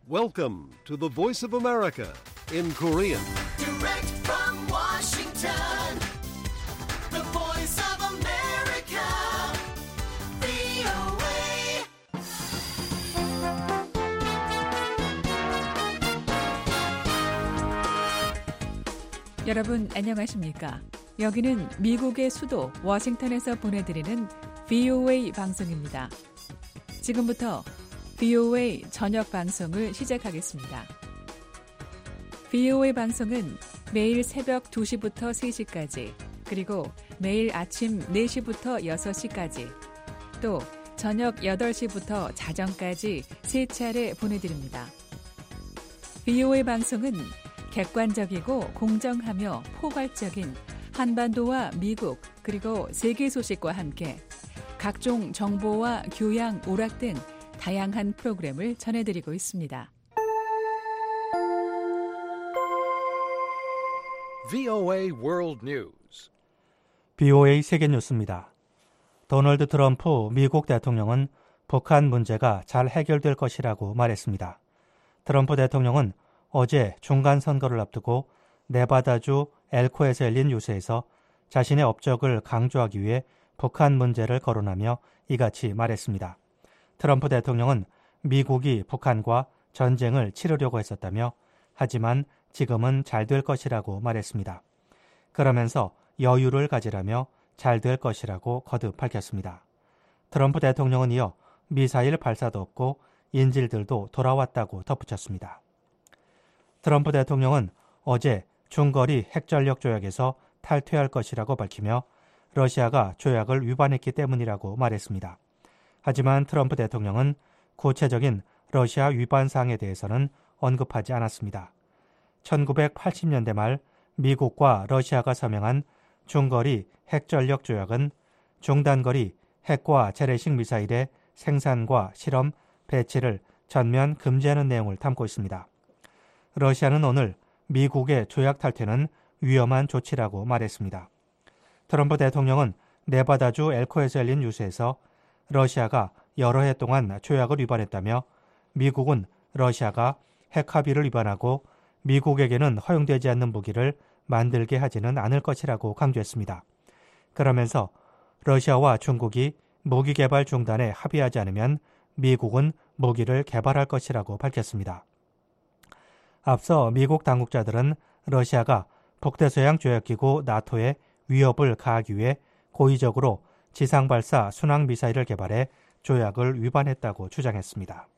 Welcome to the Voice of America in Korean. Direct from Washington, the Voice of America, VOA. 여러분 안녕하십니까? 여기는 미국의 수도 워싱턴에서 보내드리는 VOA 방송입니다. 지금부터 VOA 저녁 방송을 시작하겠습니다. VOA 방송은 매일 새벽 2시부터 3시까지, 그리고 매일 아침 4시부터 6시까지, 또 저녁 8시부터 자정까지 3차례 보내드립니다. VOA 방송은 객관적이고 공정하며 포괄적인 한반도와 미국 그리고 세계 소식과 함께 각종 정보와 교양, 오락 등 다양한 프로그램을 전해드리고 있습니다. VOA World News. VOA 세계 뉴스입니다. 도널드 트럼프 미국 대통령은 북한 문제가 잘 해결될 것이라고 말했습니다. 트럼프 대통령은 어제 중간 선거를 앞두고 네바다주 엘코에서 열린 유세에서 자신의 업적을 강조하기 위해 북한 문제를 거론하며 이같이 말했습니다. 트럼프 대통령은 미국이 북한과 전쟁을 치르려고 했었다며 하지만 지금은 잘 될 것이라고 말했습니다. 그러면서 여유를 가지라며 잘 될 것이라고 거듭 밝혔습니다. 트럼프 대통령은 이어 미사일 발사도 없고 인질들도 돌아왔다고 덧붙였습니다. 트럼프 대통령은 어제 중거리 핵전력 조약에서 탈퇴할 것이라고 밝히며 러시아가 조약을 위반했기 때문이라고 말했습니다. 하지만 트럼프 대통령은 구체적인 러시아 위반 사항에 대해서는 언급하지 않았습니다. 1980년대 말 미국과 러시아가 서명한 중거리 핵전력 조약은 중단거리 핵과 재래식 미사일의 생산과 실험, 배치를 전면 금지하는 내용을 담고 있습니다. 러시아는 오늘 미국의 조약 탈퇴는 위험한 조치라고 말했습니다. 트럼프 대통령은 네바다주 엘코에서 열린 유세에서 러시아가 여러 해 동안 조약을 위반했다며 미국은 러시아가 핵 합의를 위반하고 미국에게는 허용되지 않는 무기를 만들게 하지는 않을 것이라고 강조했습니다. 그러면서 러시아와 중국이 무기 개발 중단에 합의하지 않으면 미국은 무기를 개발할 것이라고 밝혔습니다. 앞서 미국 당국자들은 러시아가 북대서양 조약기구 나토에 위협을 가하기 위해 고의적으로 지상발사 순항미사일을 개발해 조약을 위반했다고 주장했습니다.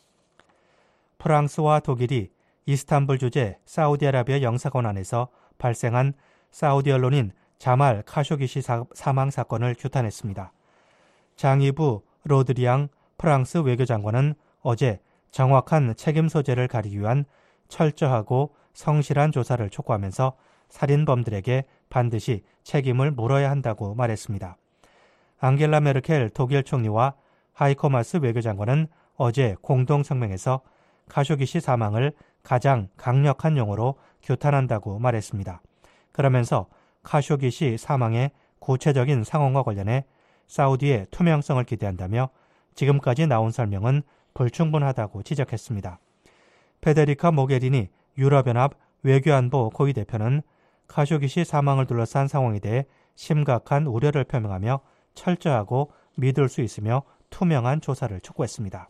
프랑스와 독일이 이스탄불 주재 사우디아라비아 영사관 안에서 발생한 사우디 언론인 자말 카쇼기시 사망 사건을 규탄했습니다. 장이브 로드리앙 프랑스 외교장관은 어제 정확한 책임 소재를 가리기 위한 철저하고 성실한 조사를 촉구하면서 살인범들에게 반드시 책임을 물어야 한다고 말했습니다. 앙겔라 메르켈 독일 총리와 하이코 마스 외교장관은 어제 공동 성명에서 카쇼기시 사망을 가장 강력한 용어로 규탄한다고 말했습니다. 그러면서 카쇼기시 사망의 구체적인 상황과 관련해 사우디의 투명성을 기대한다며 지금까지 나온 설명은 불충분하다고 지적했습니다. 페데리카 모게리니 유럽연합 외교안보 고위대표는 카쇼기시 사망을 둘러싼 상황에 대해 심각한 우려를 표명하며 철저하고 믿을 수 있으며 투명한 조사를 촉구했습니다.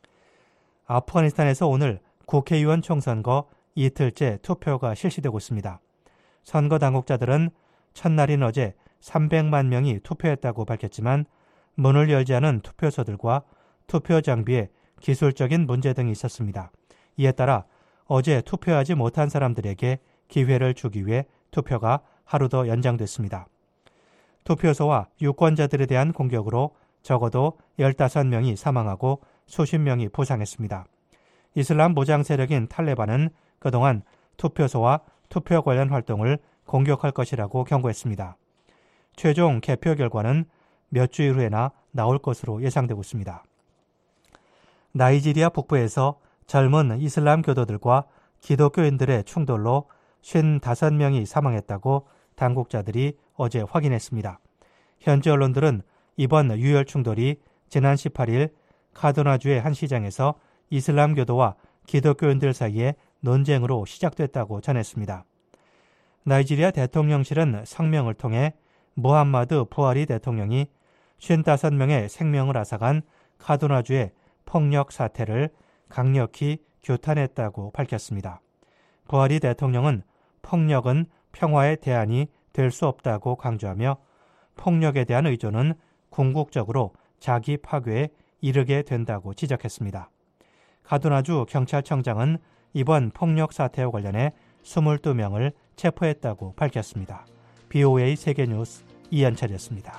아프가니스탄에서 오늘 국회의원 총선거 이틀째 투표가 실시되고 있습니다. 선거 당국자들은 첫날인 어제 300만 명이 투표했다고 밝혔지만 문을 열지 않은 투표소들과 투표 장비에 기술적인 문제 등이 있었습니다. 이에 따라 어제 투표하지 못한 사람들에게 기회를 주기 위해 투표가 하루 더 연장됐습니다. 투표소와 유권자들에 대한 공격으로 적어도 15명이 사망하고 수십 명이 부상했습니다. 이슬람 무장 세력인 탈레반은 그동안 투표소와 투표 관련 활동을 공격할 것이라고 경고했습니다. 최종 개표 결과는 몇 주일 후에나 나올 것으로 예상되고 있습니다. 나이지리아 북부에서 젊은 이슬람 교도들과 기독교인들의 충돌로 55명이 사망했다고 당국자들이 어제 확인했습니다. 현지 언론들은 이번 유혈 충돌이 지난 18일 카두나주의 한 시장에서 이슬람교도와 기독교인들 사이에 논쟁으로 시작됐다고 전했습니다. 나이지리아 대통령실은 성명을 통해 무함마드 부하리 대통령이 55명의 생명을 앗아간 카두나주의 폭력 사태를 강력히 규탄했다고 밝혔습니다. 부하리 대통령은 폭력은 평화의 대안이 될 수 없다고 강조하며 폭력에 대한 의존은 궁극적으로 자기 파괴에 이르게 된다고 지적했습니다. 카두나주 경찰청장은 이번 폭력 사태와 관련해 22명을 체포했다고 밝혔습니다. BOA 세계뉴스 이현철이었습니다.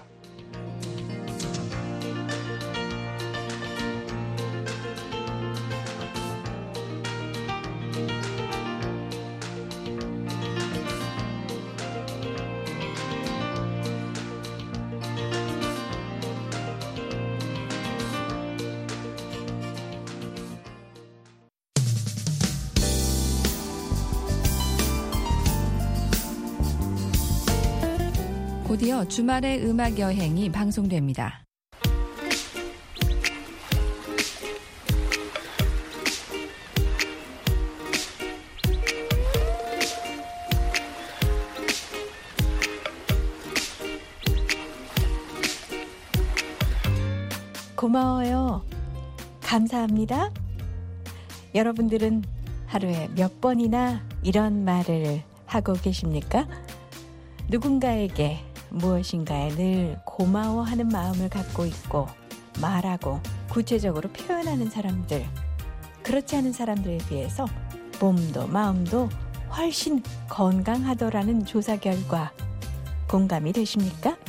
곧이어 주말의 음악 여행이 방송됩니다. 고마워요. 감사합니다. 여러분들은 하루에 몇 번이나 이런 말을 하고 계십니까? 누군가에게 무엇인가에 늘 고마워하는 마음을 갖고 있고 말하고 구체적으로 표현하는 사람들, 그렇지 않은 사람들에 비해서 몸도 마음도 훨씬 건강하더라는 조사 결과 공감이 되십니까?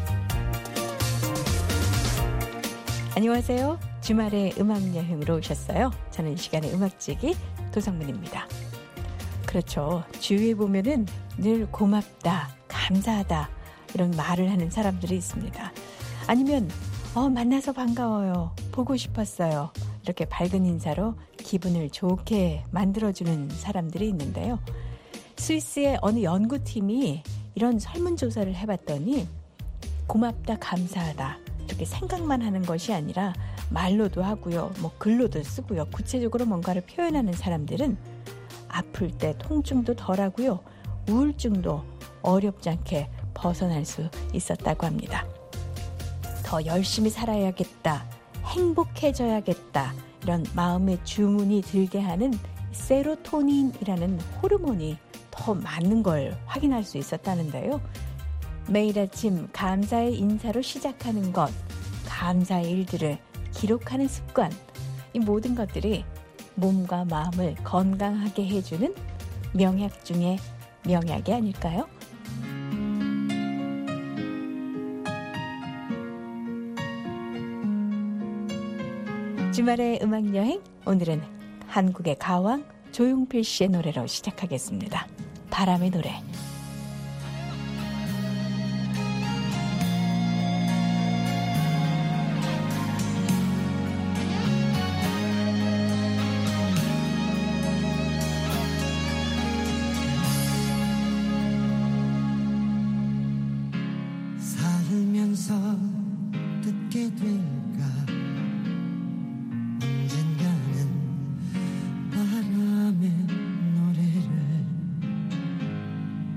안녕하세요. 주말에 음악여행으로 오셨어요. 저는 이 시간의 음악지기 도성문입니다. 그렇죠. 주위에 보면은 늘 고맙다, 감사하다 이런 말을 하는 사람들이 있습니다. 아니면 만나서 반가워요, 보고 싶었어요, 이렇게 밝은 인사로 기분을 좋게 만들어주는 사람들이 있는데요. 스위스의 어느 연구팀이 이런 설문조사를 해봤더니 고맙다, 감사하다 이렇게 생각만 하는 것이 아니라 말로도 하고요, 글로도 쓰고요, 구체적으로 뭔가를 표현하는 사람들은 아플 때 통증도 덜하고요, 우울증도 어렵지 않게 벗어날 수 있었다고 합니다. 더 열심히 살아야겠다, 행복해져야겠다 이런 마음의 주문이 들게 하는 세로토닌이라는 호르몬이 더 많은 걸 확인할 수 있었다는데요. 매일 아침 감사의 인사로 시작하는 것, 감사의 일들을 기록하는 습관, 이 모든 것들이 몸과 마음을 건강하게 해주는 명약 중에 명약이 아닐까요? 주말의 음악여행, 오늘은 한국의 가왕 조용필 씨의 노래로 시작하겠습니다. 바람의 노래. 살면서 듣게 될까 언젠가는 바람의 노래를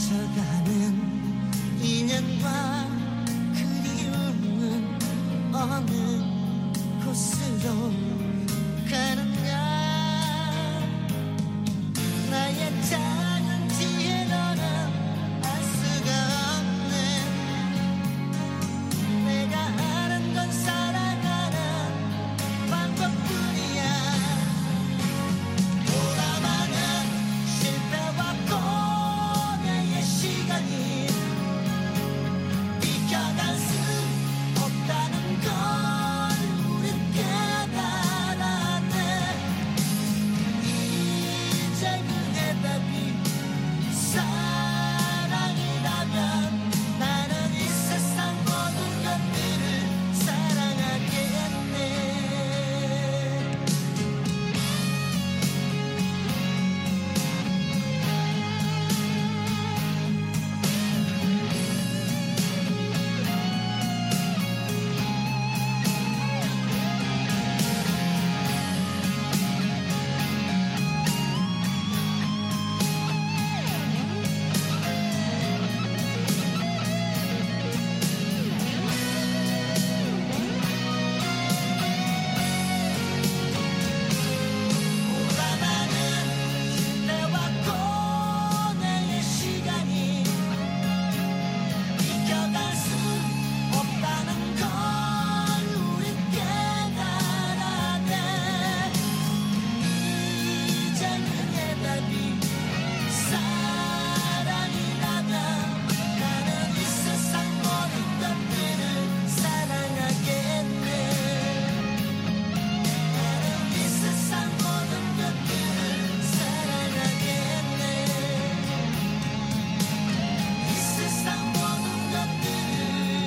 스쳐가는 인연과 그리움은 어느 곳으로 가는가. 나의 작은 지혜 너는 알 수가 없네. 내가 아는 건 살아가는 방법뿐이야. 돌아가는 실패와 고뇌의 시간이 비켜갈 수 없다는 걸 우린 깨달았네. 이제 그 해답이 사랑이라면 나는 이 세상 모든 것들을 사랑하겠네. 돌아가는 실패와 고뇌의 시간이 비켜갈 수 없다는 걸 우린 깨달았네. 이제 그 해답이 사랑이라면 나는 이 세상 모든 것들을 사랑하겠네. 나는 이 세상 모든 것들을 사랑하겠네. 이 세상 모든 것들을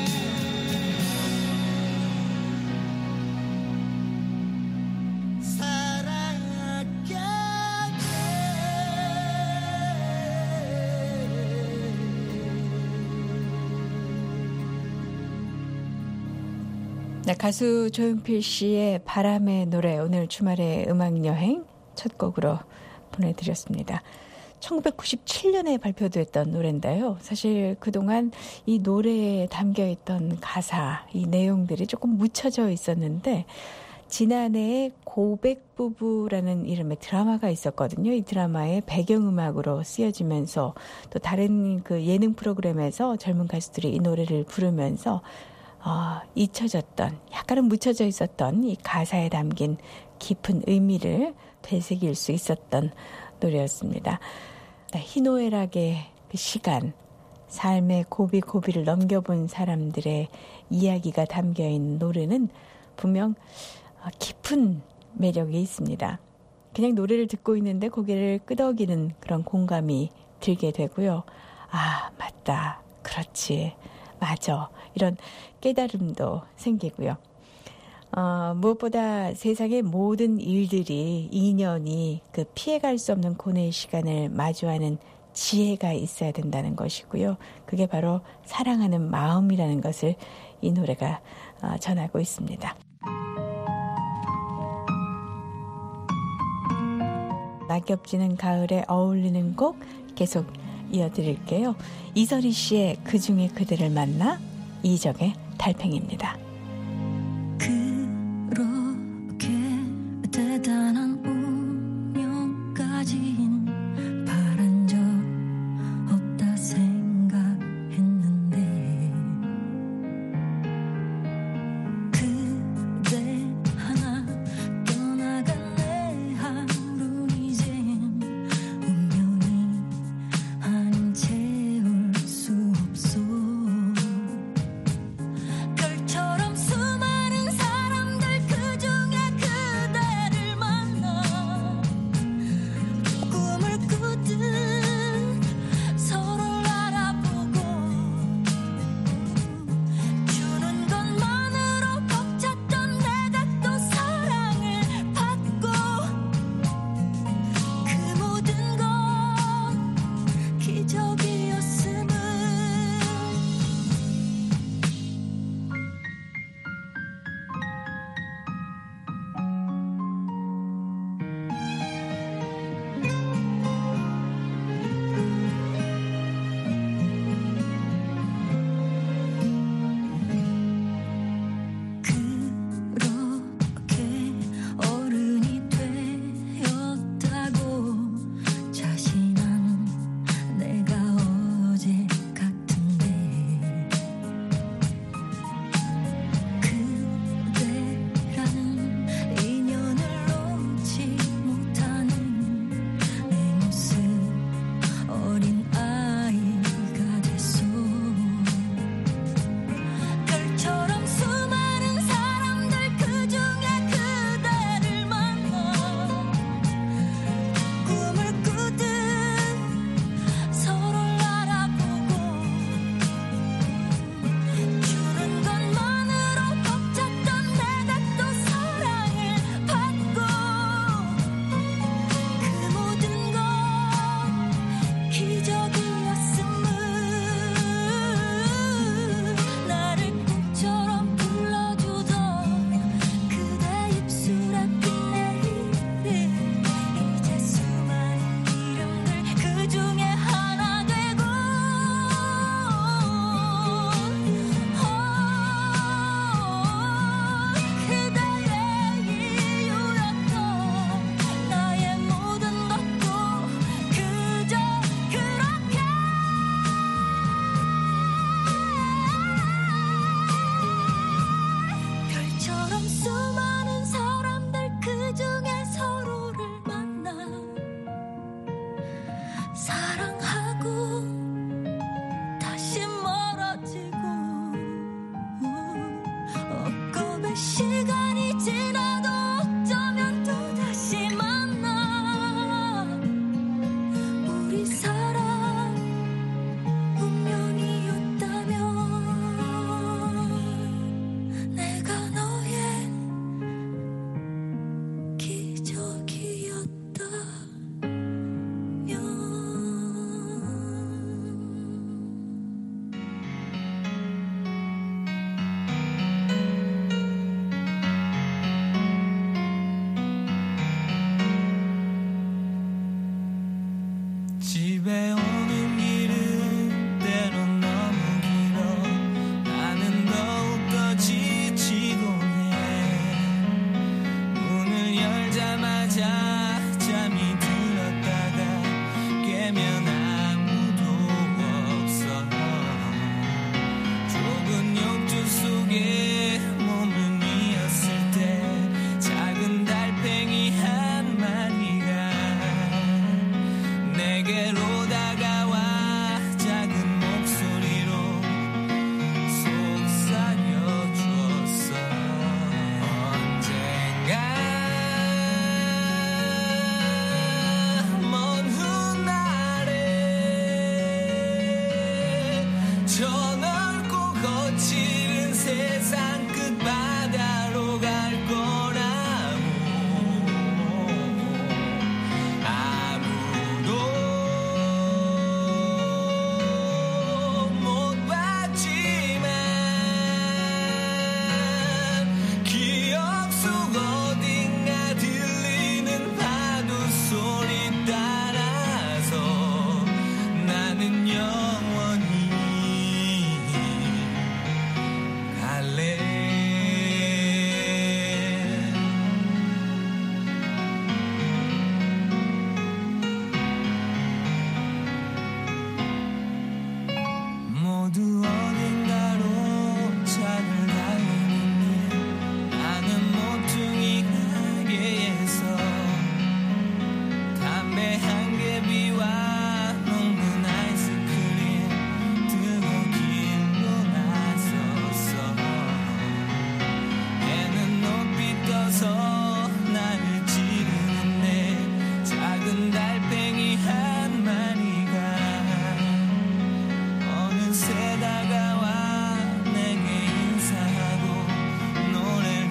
사랑하겠네. 네, 가수 조용필 씨의 바람의 노래, 오늘 주말의 음악여행 첫 곡으로 보내드렸습니다. 1997년에 발표됐던 노래인데요. 사실 그동안 이 노래에 담겨있던 가사, 이 내용들이 조금 묻혀져 있었는데 지난해에 고백부부라는 이름의 드라마가 있었거든요. 이 드라마의 배경음악으로 쓰여지면서 또 다른 그 예능 프로그램에서 젊은 가수들이 이 노래를 부르면서 잊혀졌던, 약간은 묻혀져 있었던 이 가사에 담긴 깊은 의미를 되새길 수 있었던 노래였습니다. 희노애락의 그 시간, 삶의 고비고비를 넘겨본 사람들의 이야기가 담겨있는 노래는 분명 깊은 매력이 있습니다. 그냥 노래를 듣고 있는데 고개를 끄덕이는 그런 공감이 들게 되고요. 아, 맞다. 그렇지. 맞아. 이런 깨달음도 생기고요. 무엇보다 세상의 모든 일들이, 인연이 그 피해갈 수 없는 고뇌의 시간을 마주하는 지혜가 있어야 된다는 것이고요. 그게 바로 사랑하는 마음이라는 것을 이 노래가 전하고 있습니다. 낙엽지는 가을에 어울리는 곡 계속 이어드릴게요. 이설희 씨의 그중에 그대를 만나, 이적의 달팽이입니다. 그렇게 대단한 운명까진 바란 적 없다 생각했는데 그대 하나 떠나간 내 하루는 이젠 운명이 아닌 채울 수 없어. 별처럼 수많은 사람들 그 집에 오는 길은 때론 너무 길어 나는 더욱더 지치곤 해 문을 열자마자 잠이 들었다가 깨면 아무도 없어 좁은 욕조 속에 몸을 미었을 때 작은 달팽이 한 마리가 내게로 다가와 작은 목소리로 속삭여줬어 언젠가 먼 훗날에 저 넓고 거칠은 세상 끝바다로 갈 거라고 아무도 못 봤지만 기억 속 어딘가 들리는 파도 소리 따라서 나는 영원히 갈래 모두 어딘가로 차를 달리는 길 나는 모퉁이 가게에서 담배 한 개비와 녹는 아이스크림 들고 길로 나섰어 해는 높이 떠서 나를 찌르는데 작은 달팽이 한 마리가 어느새 다가와 내게 인사하고 노래를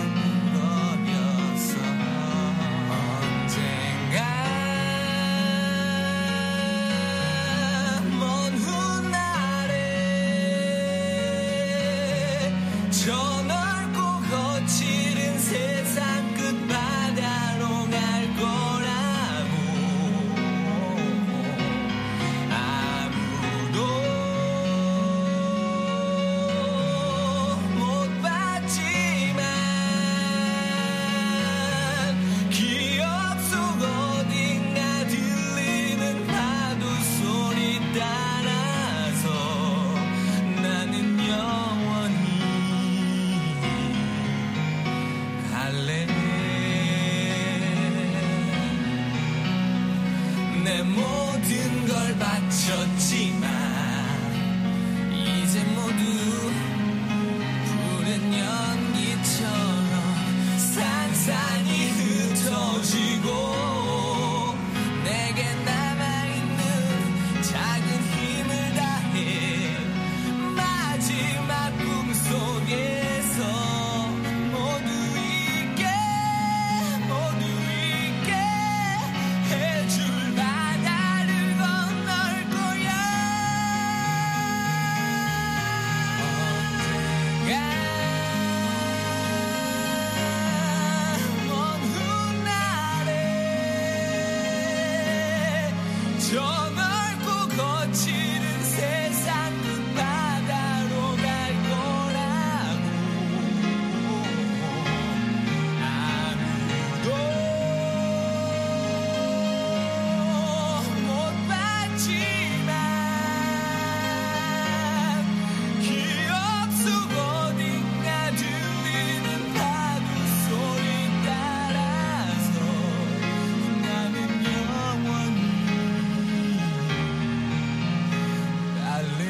불러였어 언젠가 먼 훗날에 저 넓고 거칠은 세상 끝바다로 갈 거라고 아무도 못 봤지만 기억 속 어딘가 들리는 파도 소리 따라서 나는 영원히 갈래 내 모든 걸 바쳤지만 이제 모두 푸른 연기처럼 산산이 흩어지고 내게 남아있는 작은 힘을 다해 마지막 꿈속에서 모두 있게 해줄 바다를 건널 거야 언젠가 먼 훗날에 저 넓고 거칠은 세상 끝바다로 갈 거라고 아무도 못 봤지만 기억 속 어딘가 들리는 파도 소리 따라서 나는 영원히 갈래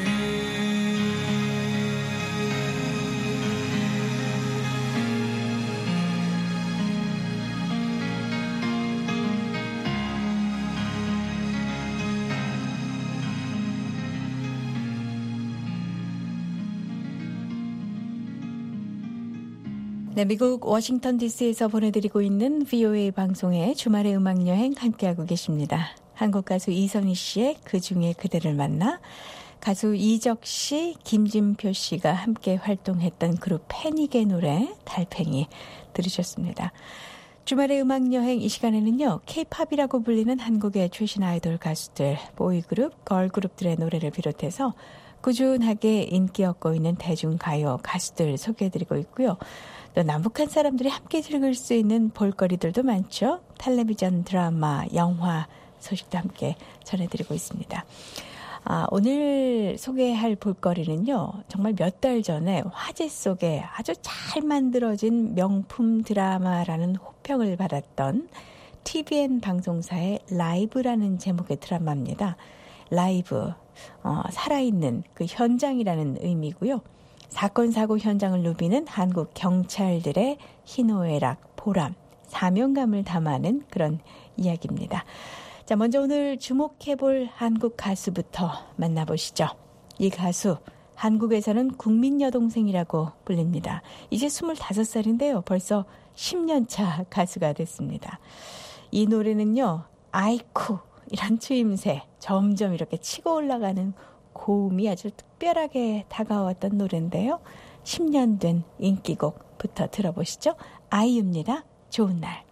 네, 미국 워싱턴 DC에서 보내드리고 있는 VOA 방송의 주말의 음악여행 함께하고 계십니다. 한국 가수 이선희 씨의 그중에 그대를 만나, 가수 이적 씨, 김진표 씨가 함께 활동했던 그룹 패닉의 노래 달팽이 들으셨습니다. 주말의 음악여행 이 시간에는요. K-팝이라고 불리는 한국의 최신 아이돌 가수들, 보이그룹, 걸그룹들의 노래를 비롯해서 꾸준하게 인기 얻고 있는 대중가요 가수들 소개해드리고 있고요. 또 남북한 사람들이 함께 즐길 수 있는 볼거리들도 많죠. 텔레비전, 드라마, 영화 소식도 함께 전해드리고 있습니다. 오늘 소개할 볼거리는요. 정말 몇 달 전에 화제 속에 아주 잘 만들어진 명품 드라마라는 호평을 받았던 TVN 방송사의 라이브라는 제목의 드라마입니다. 라이브, 살아있는 그 현장이라는 의미고요. 사건 사고 현장을 누비는 한국 경찰들의 희노애락, 보람, 사명감을 담아낸 그런 이야기입니다. 자, 먼저 오늘 주목해볼 한국 가수부터 만나보시죠. 이 가수, 한국에서는 국민 여동생이라고 불립니다. 이제 25살인데요. 벌써 10년차 가수가 됐습니다. 이 노래는요. 아이쿠 이란 추임새, 점점 이렇게 치고 올라가는 고음이 아주 특별하게 다가왔던 노래인데요. 10년 된 인기곡부터 들어보시죠. 아이유입니다. 좋은 날.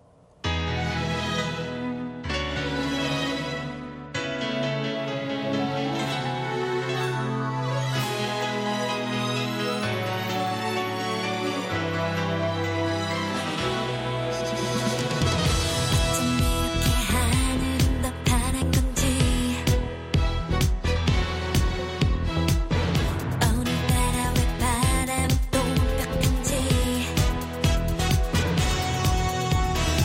오늘따라 왜 바람 또 벽한지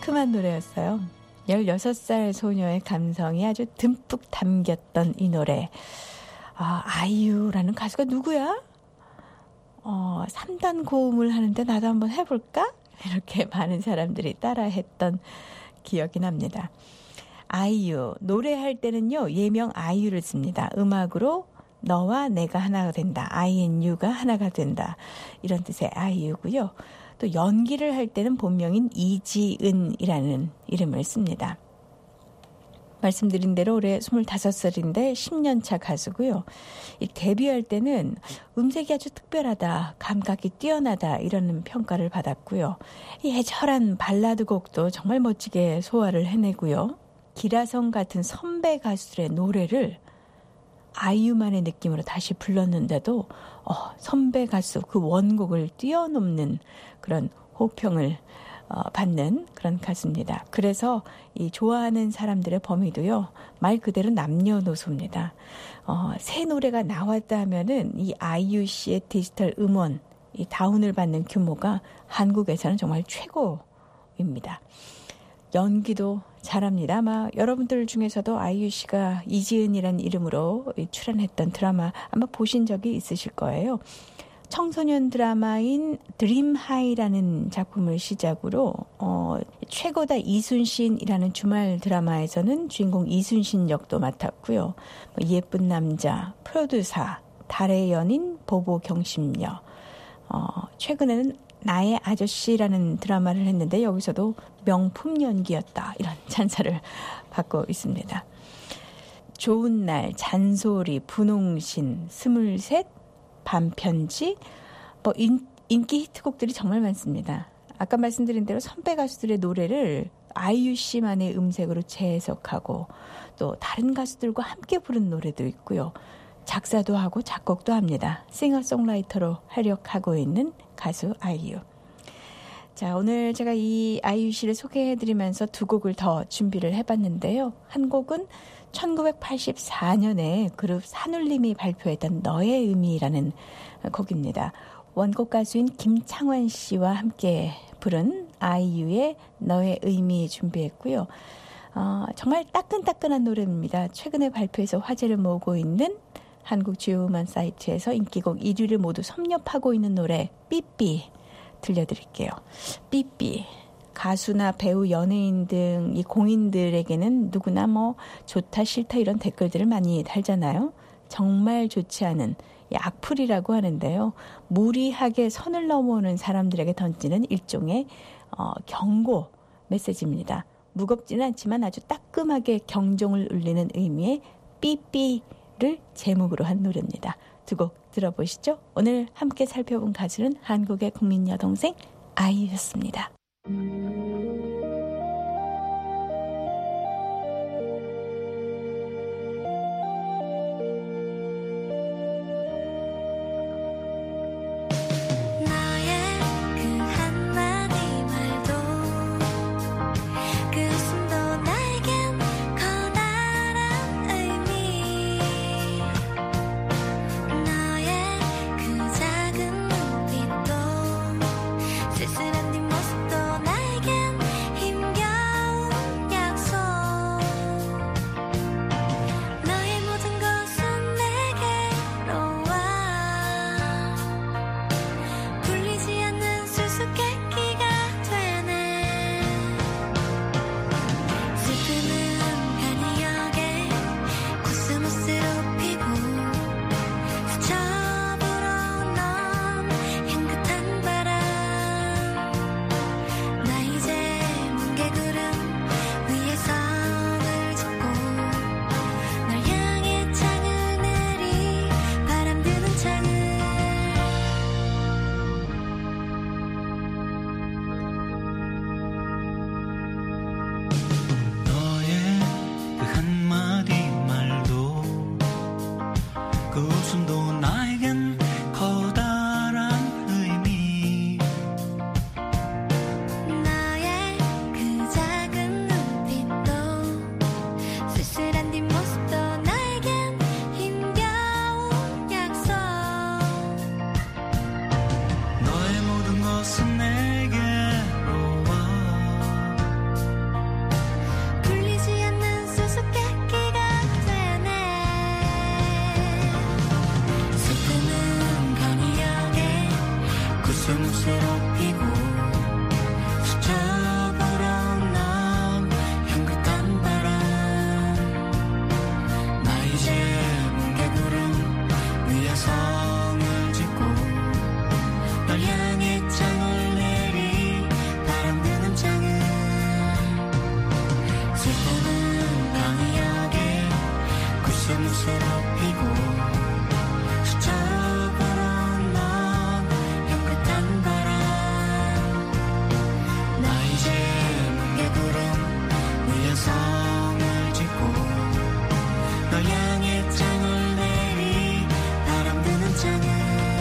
상큼한 노래였어요. 16살 소녀의 감성이 아주 듬뿍 담겼던 이 노래. 아이유라는 가수가 누구야? 3단 고음을 하는데 나도 한번 해볼까? 이렇게 많은 사람들이 따라했던 기억이 납니다. 아이유, 노래할 때는요, 예명 아이유를 씁니다. 음악으로 너와 내가 하나가 된다. INU가 하나가 된다. 이런 뜻의 아이유고요. 또 연기를 할 때는 본명인 이지은이라는 이름을 씁니다. 말씀드린 대로 올해 25살인데 10년차 가수고요. 이 데뷔할 때는 음색이 아주 특별하다, 감각이 뛰어나다 이런 평가를 받았고요. 이 애절한 발라드 곡도 정말 멋지게 소화를 해내고요. 기라성 같은 선배 가수들의 노래를 아이유만의 느낌으로 다시 불렀는데도 선배 가수 그 원곡을 뛰어넘는 그런 호평을 받는 그런 가수입니다. 그래서 이 좋아하는 사람들의 범위도요, 말 그대로 남녀노소입니다. 새 노래가 나왔다 하면은 이 아이유 씨의 디지털 음원, 이 다운을 받는 규모가 한국에서는 정말 최고입니다. 연기도 잘합니다. 아마 여러분들 중에서도 아이유 씨가 이지은이라는 이름으로 출연했던 드라마 아마 보신 적이 있으실 거예요. 청소년 드라마인 드림하이라는 작품을 시작으로 최고다 이순신이라는 주말 드라마에서는 주인공 이순신 역도 맡았고요. 예쁜 남자, 프로듀사, 달의 연인, 보보 경심녀. 최근에는 나의 아저씨라는 드라마를 했는데 여기서도 명품 연기였다 이런 찬사를 받고 있습니다. 좋은 날, 잔소리, 분홍신, 23, 반편지, 인기 히트곡들이 정말 많습니다. 아까 말씀드린 대로 선배 가수들의 노래를 아이유 씨만의 음색으로 재해석하고 또 다른 가수들과 함께 부른 노래도 있고요. 작사도 하고 작곡도 합니다. 싱어송라이터로 활약하고 있는 가수 아이유. 자, 오늘 제가 이 아이유 씨를 소개해드리면서 두 곡을 더 준비를 해봤는데요. 한 곡은 1984년에 그룹 산울림이 발표했던 너의 의미라는 곡입니다. 원곡 가수인 김창완 씨와 함께 부른 아이유의 너의 의미 준비했고요. 정말 따끈따끈한 노래입니다. 최근에 발표해서 화제를 모으고 있는 한국 주요 음원 사이트에서 인기곡 1위를 모두 섭렵하고 있는 노래 삐삐 들려드릴게요. 삐삐. 가수나 배우, 연예인 등 이 공인들에게는 누구나 좋다 싫다 이런 댓글들을 많이 달잖아요. 정말 좋지 않은 악플이라고 하는데요. 무리하게 선을 넘어오는 사람들에게 던지는 일종의 경고 메시지입니다. 무겁지는 않지만 아주 따끔하게 경종을 울리는 의미의 삐삐를 제목으로 한 노래입니다. 두 곡 들어보시죠. 오늘 함께 살펴본 가수는 한국의 국민 여동생 아이유였습니다. 쓸쓸한 뒷모습도 나에게 높이고 수줍어로 넌 향긋한 바람 나 이제 뭉게 구름 위에 성을 짓고 널 향해 장을 내리 바람 부는 창을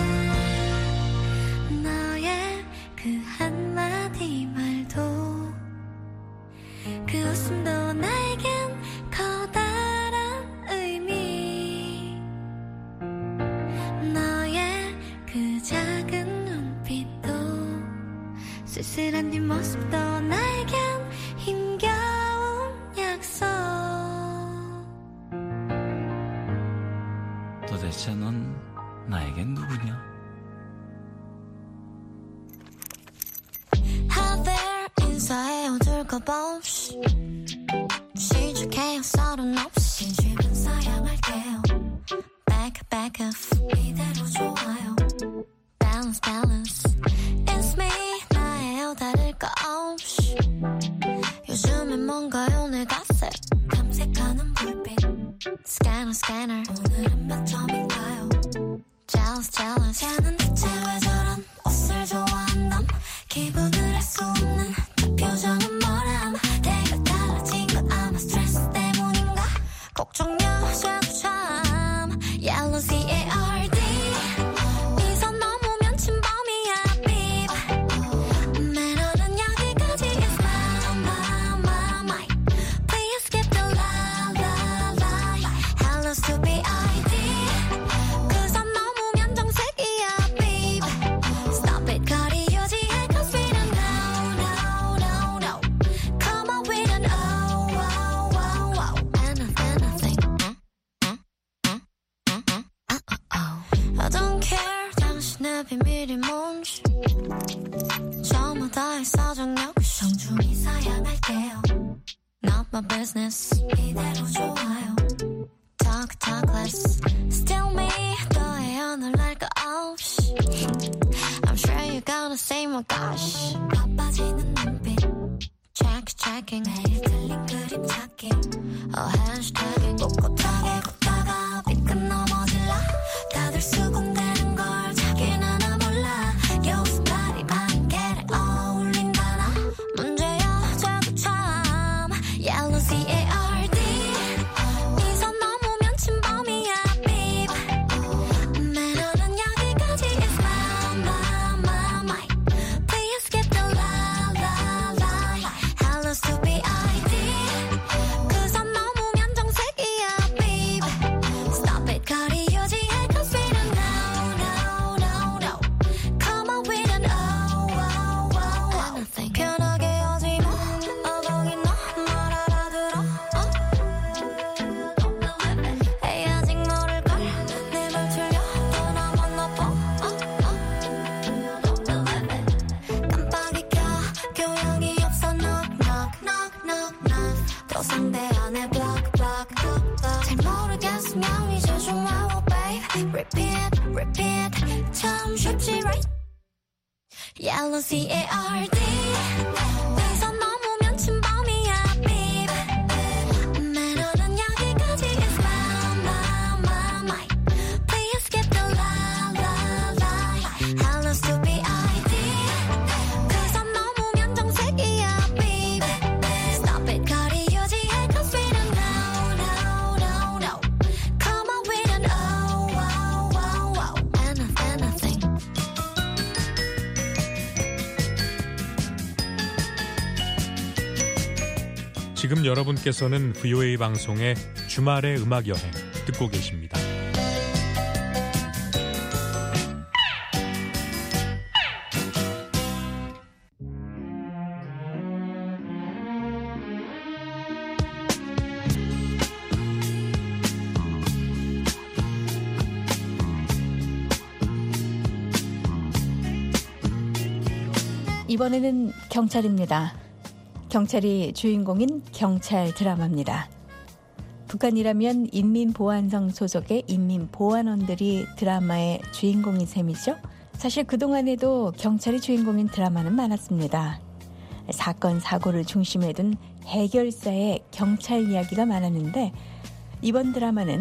너의 그 한마디 말도 그 웃음도 나에겐 커다란 의미 너의 그 작은 눈빛도 쓸쓸한 뒷모습도 나에겐 힘겨운 약속 도대체 넌 나에겐 누구냐? How there 인사해 어둘까봐 없이 시작해요 서른 없이 진심은 사양할게요 Back off 이대로 좋아요 Balance It's me 나예요 다를 거 없이 요즘엔 뭔가요 내 갓색 탐색하는 불빛 Scanner 오늘은 몇 점인가요 Jealous 쟤는 대체 왜 저런 옷을 좋아한담 기분을 알 수 없는 그 표정은 뭐람 내가 달라진 건 아마 스트레스 때문인가 걱정 여자도 참 Yellow CARD 이선 넘으면 침범이야 babe 매너는 여기까지 is my Please get the la Hello stupid ID 그 선 넘으면 정색이야 babe Stop it 거리 유지해 cause we don't no Come on we don't anything I don't care 당신의 비밀이 뭔지 저마다의 사정력 정중히 사양할게요 Not my business 이대로 좋아요 Talk less Still me 너의 하늘날 거 없이 I'm sure you're gonna say my gosh 바빠지는 눈빛 Checking 매일 틀린 그림 찾기 Hashtagging 꼿꼿하게 걷다가 삐끗 넘어질라 다들 수군대는 걸 자기는 하나 몰라 여기서 말이 많은 게를 어울린다나 문제야 자꾸 참 Yellow CARD 이선 넘으면 침범이야 babe 매너는 여기까지 is my Please get the la Hello stupid ID 그 선 넘으면 정색이야 babe Stop it 거리 유지해 cause we don't no Come on we don't anything 편하게 하지 마 어거긴 너말 알아들어 에이 아직 모를걸 내 말 틀려 또 나만 나빠 깜빡이 켜 교양이 없어 knock 또 상대 안에 block 잘 모르겠으면 이제 좀 와워 babe Repeat 참 쉽지 right Yellow CARD 이선 넘으면 침범이야 babe 매너는 여기까지 is my Please get the la Hello stupid ID 그 선 넘으면 정색이야 babe Stop it 거리 유지해 cause we don't no Come on we don't anything 지금 여러분께서는 VOA 방송의 주말의 음악여행 듣고 계십니다. 이번에는 경찰입니다. 경찰이 주인공인 경찰 드라마입니다. 북한이라면 인민보안성 소속의 인민보안원들이 드라마의 주인공인 셈이죠. 사실 그동안에도 경찰이 주인공인 드라마는 많았습니다. 사건, 사고를 중심에 둔 해결사의 경찰 이야기가 많았는데 이번 드라마는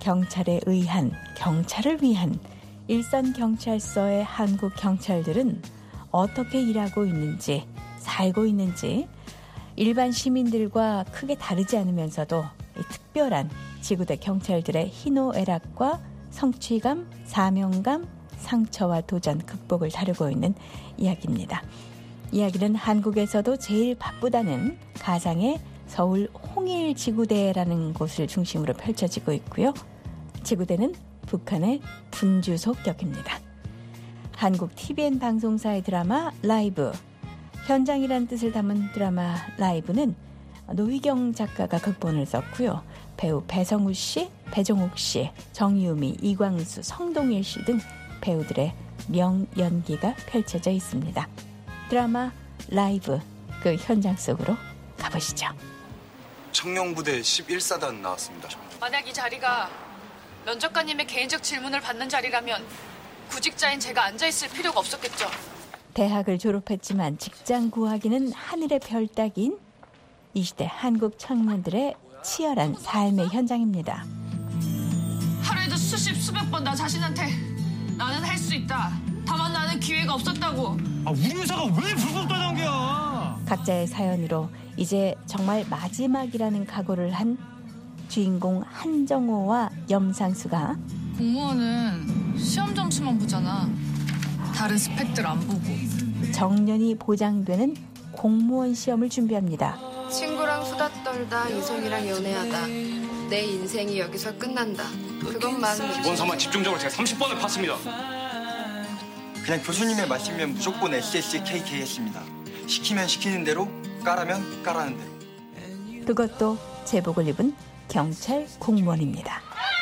경찰에 의한, 경찰을 위한 일선경찰서의 한국 경찰들은 어떻게 일하고 있는지, 살고 있는지 일반 시민들과 크게 다르지 않으면서도 이 특별한 지구대 경찰들의 희노애락과 성취감, 사명감, 상처와 도전, 극복을 다루고 있는 이야기입니다. 이야기는 한국에서도 제일 바쁘다는 가상의 서울 홍일지구대라는 곳을 중심으로 펼쳐지고 있고요. 지구대는 북한의 분주속 격입니다. 한국 TVN 방송사의 드라마 라이브, 현장이라는 뜻을 담은 드라마 라이브는 노희경 작가가 극본을 썼고요. 배우 배성우 씨, 배종욱 씨, 정유미, 이광수, 성동일 씨 등 배우들의 명연기가 펼쳐져 있습니다. 드라마 라이브, 그 현장 속으로 가보시죠. 청룡부대 11사단 나왔습니다. 만약 이 자리가 면접관님의 개인적 질문을 받는 자리라면 구직자인 제가 앉아있을 필요가 없었겠죠. 대학을 졸업했지만 직장 구하기는 하늘의 별 따기인 이 시대 한국 청년들의 치열한 삶의 현장입니다. 하루에도 수백 번 나 자신한테 나는 할 수 있다. 다만 나는 기회가 없었다고. 우리 회사가 왜 불법다단계야? 각자의 사연으로 이제 정말 마지막이라는 각오를 한 주인공 한정호와 염상수가 공무원은 시험 점수만 보잖아. 다른 스펙들 안 보고. 정년이 보장되는 공무원 시험을 준비합니다. 친구랑 수다 떨다 인성이랑 연애하다. 내 인생이 여기서 끝난다. 그것만. 기본서만 집중적으로 제가 30번을 봤습니다. 그냥 교수님의 말씀이면 무조건 SSKK 했습니다. 시키면 시키는 대로, 까라면 까라는 대로. 그것도 제복을 입은 경찰 공무원입니다.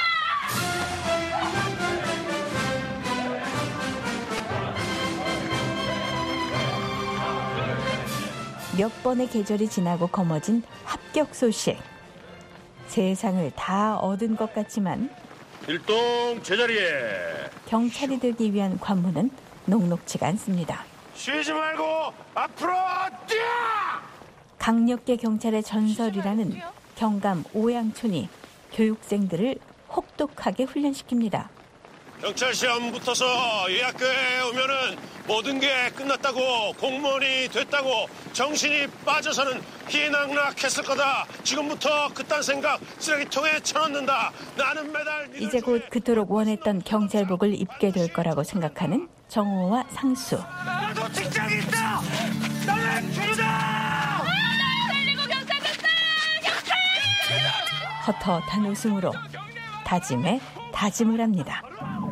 몇 번의 계절이 지나고 거머쥔 합격 소식. 세상을 다 얻은 것 같지만 일동 제자리에. 경찰이 되기 위한 관문은 녹록지가 않습니다. 쉬지 말고 앞으로 뛰어! 강력계 경찰의 전설이라는 경감 오양촌이 교육생들을 혹독하게 훈련시킵니다. 경찰 시험 붙어서 이 학교에 오면은 모든 게 끝났다고, 공무원이 됐다고 정신이 빠져서는 희낙낙했을 거다. 지금부터 그딴 생각 쓰레기통에 쳐넣는다. 나는 매달 이제 곧 그토록 원했던 경찰복을 입게 될 거라고 생각하는 정호와 상수. 나도 직장이 있다. 나는 주주다. 달리고 경찰 됐다. 경찰. 헛헛한 웃음으로 다짐에 다짐을 합니다.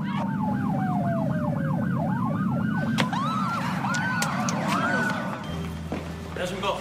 안녕하십니까.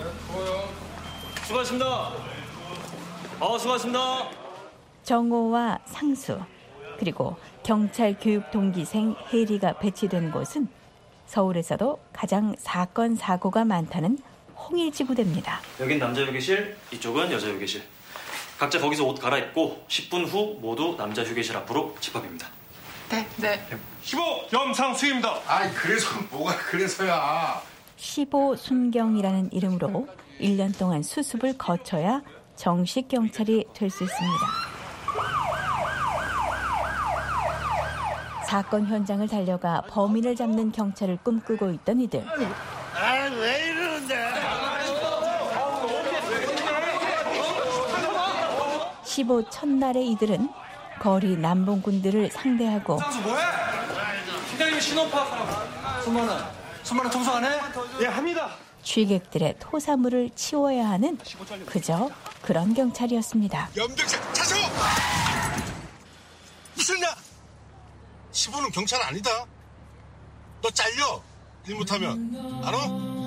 수고하셨습니다. 수고하셨습니다. 정호와 상수 그리고 경찰 교육 동기생 혜리가 배치된 곳은 서울에서도 가장 사건 사고가 많다는 홍일지구대입니다. 여긴 남자 휴게실, 이쪽은 여자 휴게실. 각자 거기서 옷 갈아입고 10분 후 모두 남자 휴게실 앞으로 집합입니다. 네. 15 염상수입니다. 아이 그래서 뭐가 그래서야. 15순경이라는 이름으로 1년 동안 수습을 거쳐야 정식 경찰이 될 수 있습니다. 사건 현장을 달려가 범인을 잡는 경찰을 꿈꾸고 있던 이들. 왜 이러는데? 15 첫날의 이들은 거리 남봉꾼들을 상대하고 상수 뭐해? 팀장님이 신원 파악하라고. 수만원 청소 안 해? 예, 합니다. 취객들의 토사물을 치워야 하는 그저 그런 경찰이었습니다. 염병장 차서! 무슨 나? 15는 경찰 아니다. 너 잘려. 일 못하면. 알아?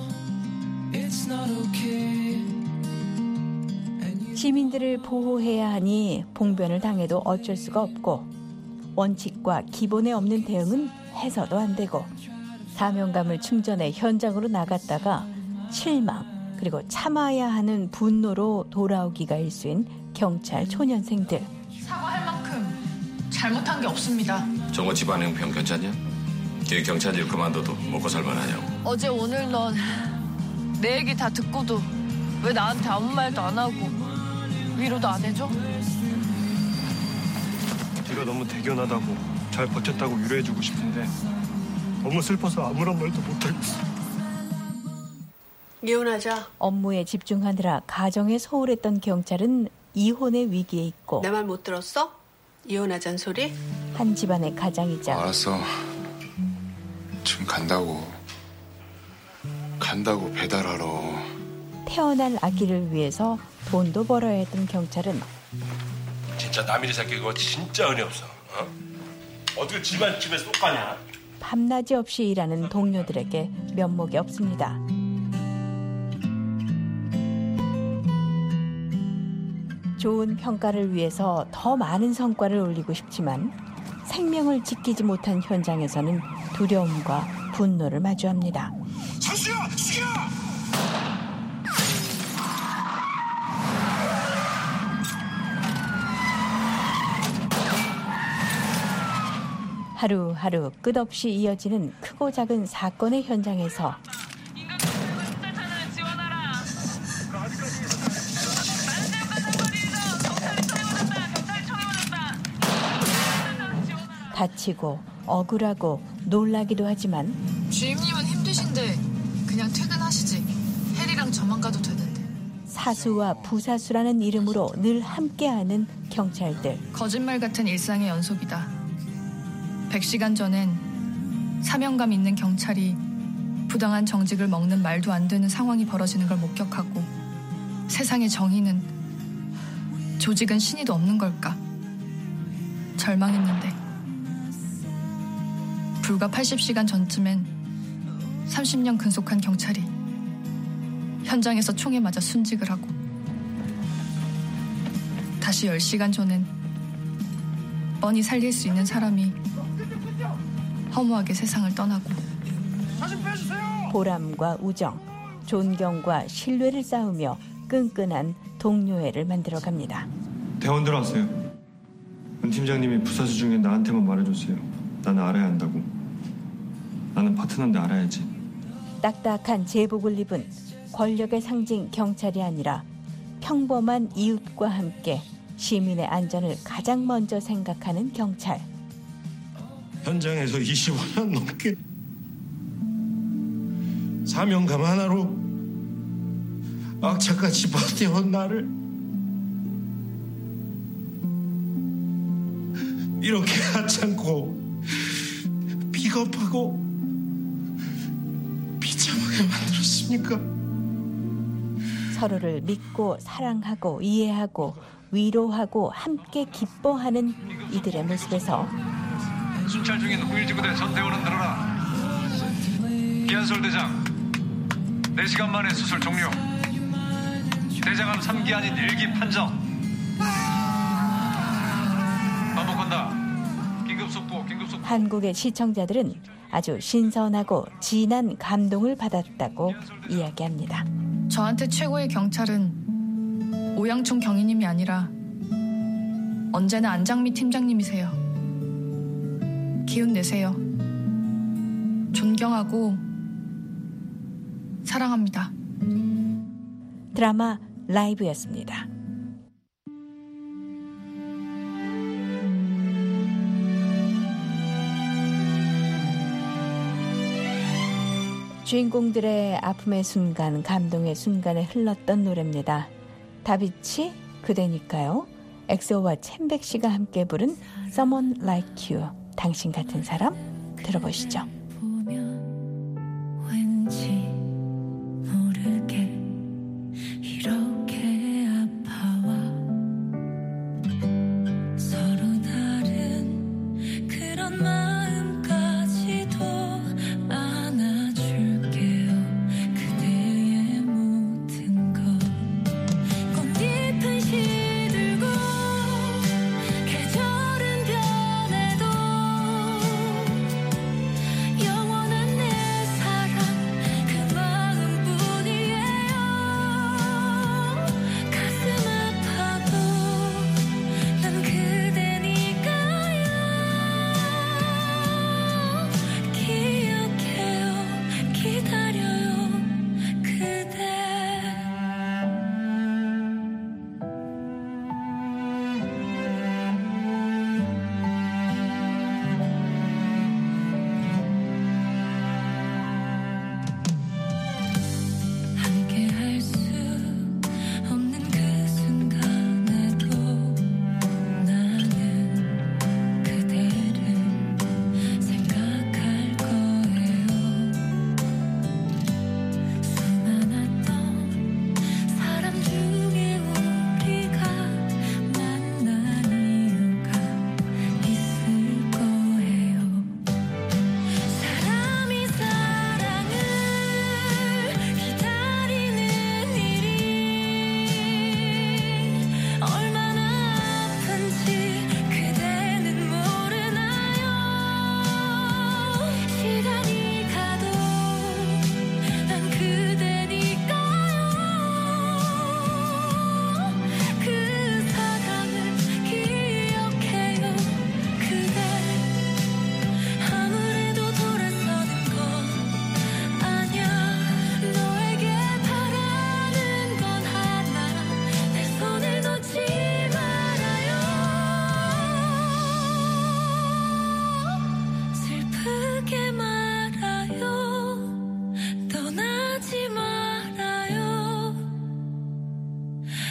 시민들을 보호해야 하니 봉변을 당해도 어쩔 수가 없고 원칙과 기본에 없는 대응은 해서도 안 되고 사명감을 충전해 현장으로 나갔다가 실망 그리고 참아야 하는 분노로 돌아오기가 일쑤인 경찰 초년생들. 사과할 만큼 잘못한 게 없습니다. 정호 집안 형평 괜찮냐? 걔 경찰 일 그만둬도 먹고 살만하냐고. 어제 오늘 넌 내 얘기 다 듣고도 왜 나한테 아무 말도 안 하고 위로도 안 해줘? 네가 너무 대견하다고 잘 버텼다고 위로해주고 싶은데 너무 슬퍼서 아무런 말도 못하겠어. 이혼하자. 업무에 집중하느라 가정에 소홀했던 경찰은 이혼의 위기에 있고 내 말 못 들었어? 이혼하자는 소리? 한 집안의 가장이자 알았어. 지금 간다고 배달하러. 태어날 아기를 위해서 돈도 벌어야 했던 경찰은 진짜 남일이 새끼 그거 진짜 은혜 없어. 어떻게 집에 쏙 가냐? 밤낮이 없이 일하는 동료들에게 면목이 없습니다. 좋은 평가를 위해서 더 많은 성과를 올리고 싶지만 생명을 지키지 못한 현장에서는 두려움과 분노를 마주합니다. 장수야! 죽여! 하루하루 끝없이 이어지는 크고 작은 사건의 현장에서 다치고 억울하고 놀라기도 하지만 주임님은 힘드신데 그냥 퇴근하시지. 혜리랑 저만 가도 되는데. 사수와 부사수라는 이름으로 늘 함께하는 경찰들. 거짓말 같은 일상의 연속이다. 100시간 전엔 사명감 있는 경찰이 부당한 정직을 먹는 말도 안 되는 상황이 벌어지는 걸 목격하고 세상의 정의는 조직은 신의도 없는 걸까? 절망했는데 불과 80시간 전쯤엔 30년 근속한 경찰이 현장에서 총에 맞아 순직을 하고 다시 10시간 전엔 뻔히 살릴 수 있는 사람이 허무하게 세상을 떠나고 보람과 우정, 존경과 신뢰를 쌓으며 끈끈한 동료애를 만들어갑니다. 대원 들어왔어요. 은 팀장님이 부사수 중에 나한테만 말해줬어요. 나는 알아야 한다고. 나는 파트너인데 알아야지. 딱딱한 제복을 입은 권력의 상징 경찰이 아니라 평범한 이웃과 함께 시민의 안전을 가장 먼저 생각하는 경찰. 현장에서 25년 넘게 사명감 하나로 악착같이 버텨온 나를 이렇게 하찮고 비겁하고 비참하게 만들었습니까? 서로를 믿고 사랑하고 이해하고 위로하고 함께 기뻐하는 이들의 모습에서 순찰 중인 후일지부대 전대원은 들어라. 기한솔 대장 4시간 만에 수술 종료. 대장암 3기 아닌 1기 판정. 반복한다. 긴급속보. 한국의 시청자들은 아주 신선하고 진한 감동을 받았다고 이야기합니다. 저한테 최고의 경찰은 오양춘 경위님이 아니라 언제나 안장미 팀장님이세요. 기운 내세요. 존경하고 사랑합니다. 드라마 라이브였습니다. 주인공들의 아픔의 순간, 감동의 순간에 흘렀던 노래입니다. 다비치, 그대니까요. 엑소와 챔백 씨가 함께 부른 Someone Like You, 당신 같은 사람 들어보시죠. 왠지 모르게 이렇게 아파와 서로 다른 그런 마음까지도 안아줄게요. 그대의 모든 것 꽃잎은 시들고 계절은 변해도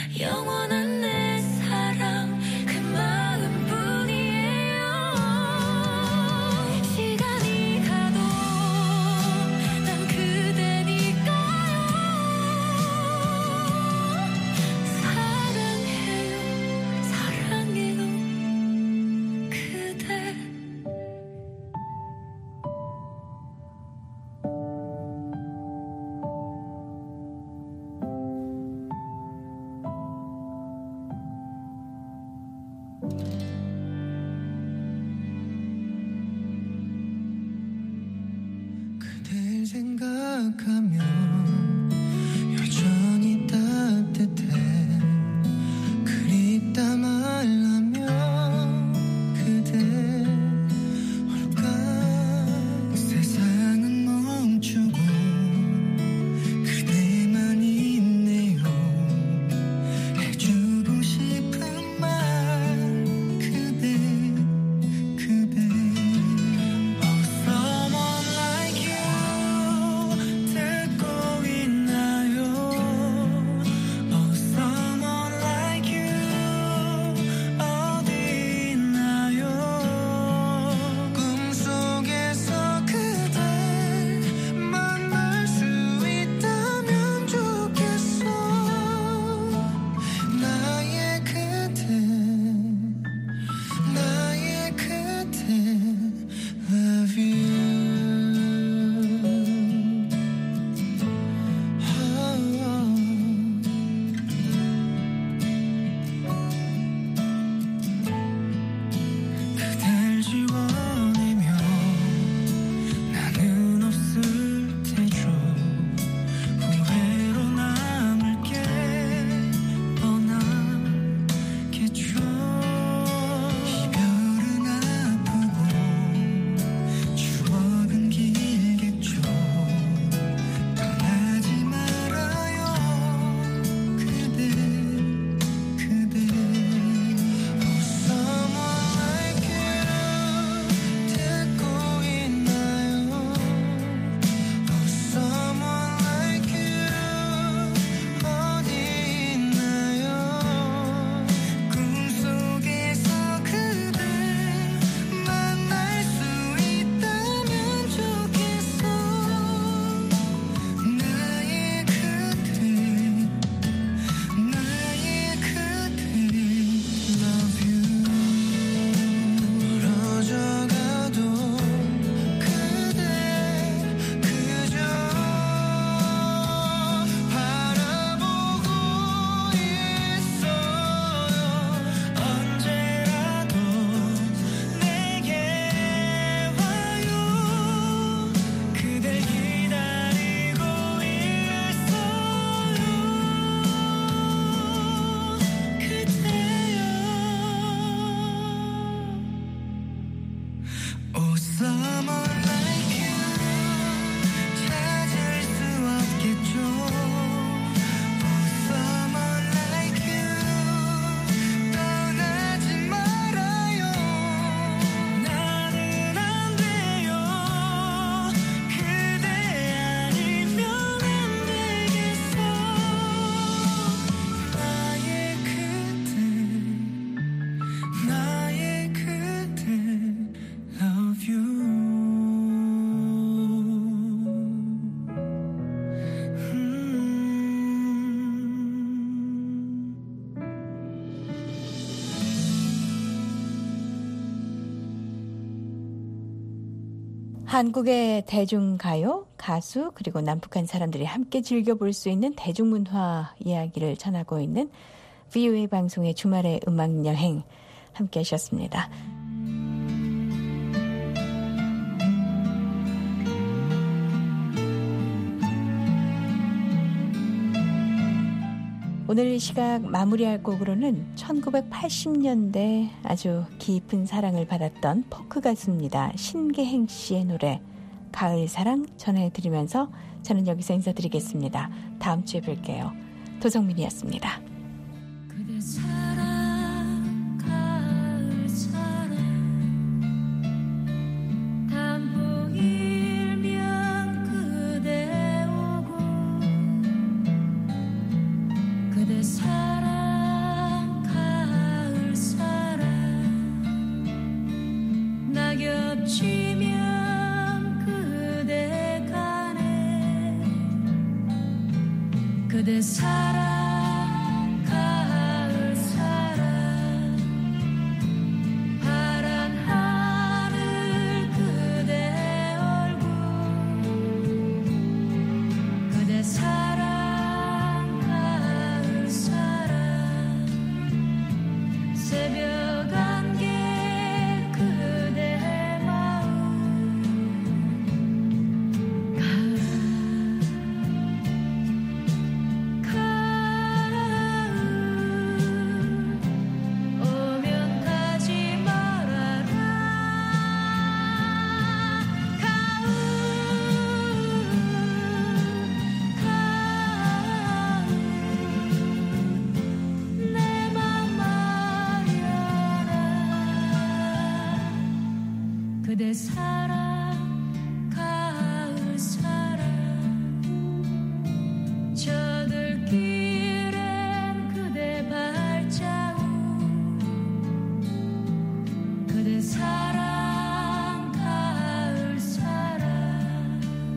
영원한 내 사랑 그 마음뿐이에요. 시간이 가도 난 그대니까요. 사랑해요 사랑해요 그대. 그댈 생각하면 여전히 따뜻해. 그립다 말라면 그대 올까. 세상은 멈추고 그대만 있네요. 해주고 싶은 말 그대 그대. Oh someone like you 듣고 있나요. Oh someone like you 어디 있나요. 꿈속에서 그댈 만날 수 있다면 좋겠어. 나의 그대 나의 그대 Love you. 그댈 지워내면 나는 없을 테죠. 후회로 남을 게 뻔하겠죠. 이별은 아프고 추억은 길겠죠. 떠나지 말아요 그대 그대. Oh someone like you 듣고 있나요. Oh someone like you 어디 있나요. 꿈속에서 그댈 만날 수 있다면 좋겠어. 나의 그대 나의 그대 Love you. 멀어져가도 그대 그저 바라보고 있어요. 언제라도 내게 와요. 그댈 기다리고 있어요. 그대여. Oh someone like you 찾을 수 없겠죠. Oh someone like you 떠나지 말아요. 나는 안 돼요. 그대 아니면 안 되겠어. 나의 그대 나의 그대 Love you. 한국의 대중가요, 가수 그리고 남북한 사람들이 함께 즐겨볼 수 있는 대중문화 이야기를 전하고 있는 VOA 방송의 주말의 음악여행 함께 하셨습니다. 오늘 이 시각 마무리할 곡으로는 1980년대 아주 깊은 사랑을 받았던 포크 가수입니다. 신계행 씨의 노래 가을 사랑 전해드리면서 저는 여기서 인사드리겠습니다. 다음 주에 뵐게요. 도성민이었습니다. 그대 사랑 가을 사랑 단풍일면 그대 오고 그대 사랑 그대 사랑 가을 사랑 파란 하늘 그대 얼굴 그대 사랑 가을 사랑 새벽 안개 그대 마음 오면 가지 말아라 내 맘 말려라 그대 사랑 가을 사랑 저들길엔 그대 발자국 그대 사랑 가을 사랑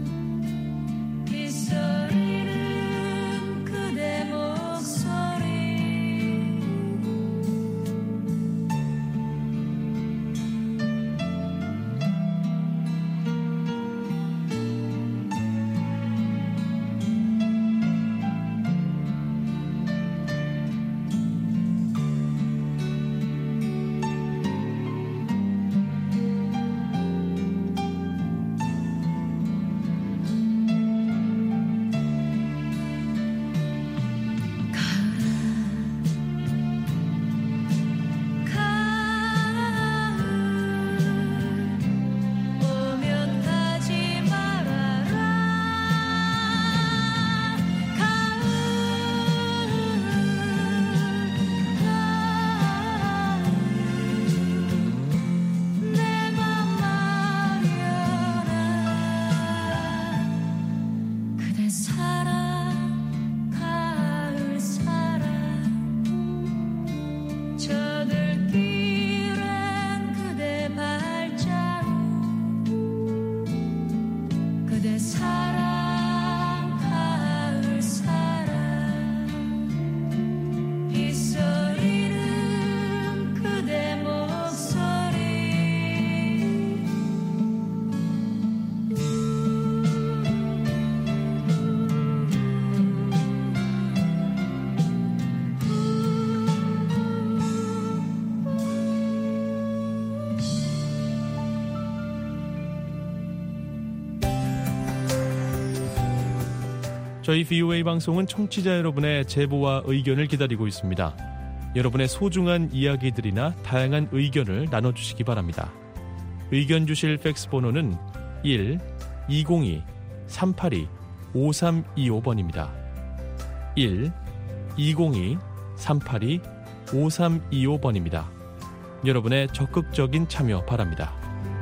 빗소리는 그대 목소리 오면 가지 말아라 내 맘 말려라 그대 사랑 가을 사랑 저들길엔 그대 발자국 그대 사랑 가을 사랑 빗소리는 그대 목소리 저희 VOA 방송은 청취자 여러분의 제보와 의견을 기다리고 있습니다. 여러분의 소중한 이야기들이나 다양한 의견을 나눠주시기 바랍니다. 의견 주실 팩스 번호는 1-202-382-5325번입니다. 1-202-382-5325번입니다. 여러분의 적극적인 참여 바랍니다.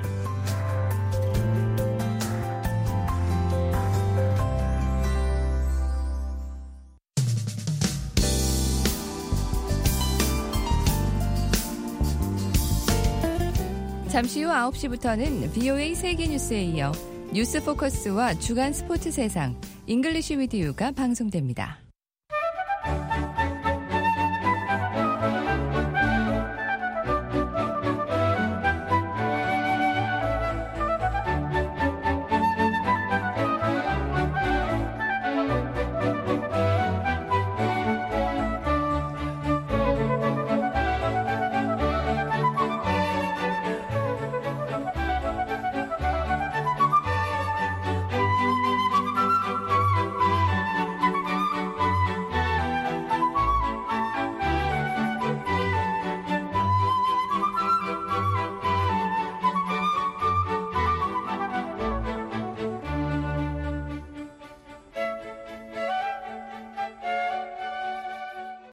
잠시 후 9시부터는 VOA 세계뉴스에 이어 뉴스 포커스와 주간 스포츠 세상 잉글리시 위드 유가 방송됩니다.